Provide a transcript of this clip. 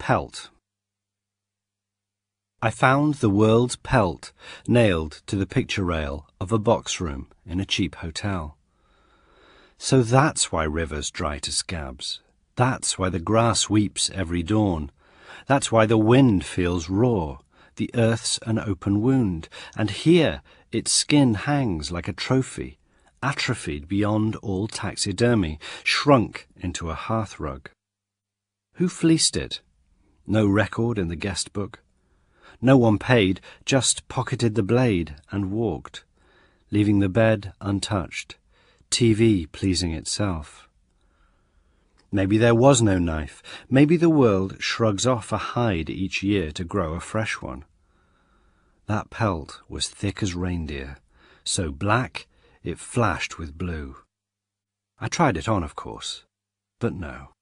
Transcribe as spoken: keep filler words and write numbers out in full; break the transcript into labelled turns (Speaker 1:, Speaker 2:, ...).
Speaker 1: Pelt. I found the world's pelt nailed to the picture rail of a box room in a cheap hotel. So that's why rivers dry to scabs. That's why the grass weeps every dawn. That's why the wind feels raw. The earth's an open wound, and here its skin hangs like a trophy, atrophied beyond all taxidermy, shrunk into a hearthrug. Who fleeced it? No record in the guest book. No one paid, just pocketed the blade and walked, leaving the bed untouched, T V pleasing itself. Maybe there was no knife. Maybe the world shrugs off a hide each year to grow a fresh one. That pelt was thick as reindeer, so black it flashed with blue. I tried it on, of course, but no.